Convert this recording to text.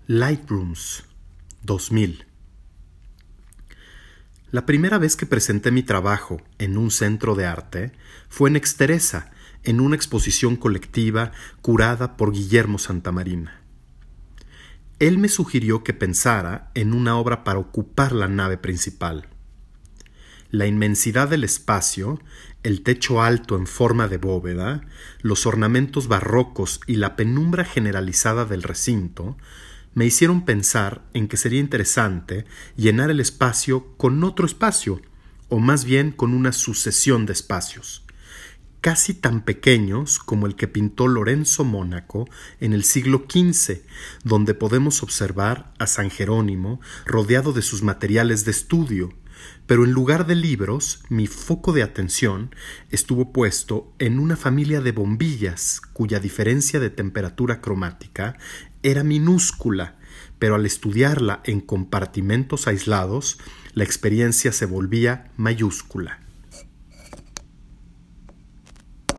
Lightrooms 2000. La primera vez que presenté mi trabajo en un centro de arte fue en Exteresa, en una exposición colectiva curada por Guillermo Santamarina. Él me sugirió que pensara en una obra para ocupar la nave principal. La inmensidad del espacio, el techo alto en forma de bóveda, los ornamentos barrocos y la penumbra generalizada del recinto me hicieron pensar en que sería interesante llenar el espacio con otro espacio, o más bien con una sucesión de espacios, casi tan pequeños como el que pintó Lorenzo Mónaco en el siglo XV, donde podemos observar a San Jerónimo rodeado de sus materiales de estudio, pero en lugar de libros, mi foco de atención estuvo puesto en una familia de bombillas cuya diferencia de temperatura cromática era minúscula, pero al estudiarla en compartimentos aislados, la experiencia se volvía mayúscula.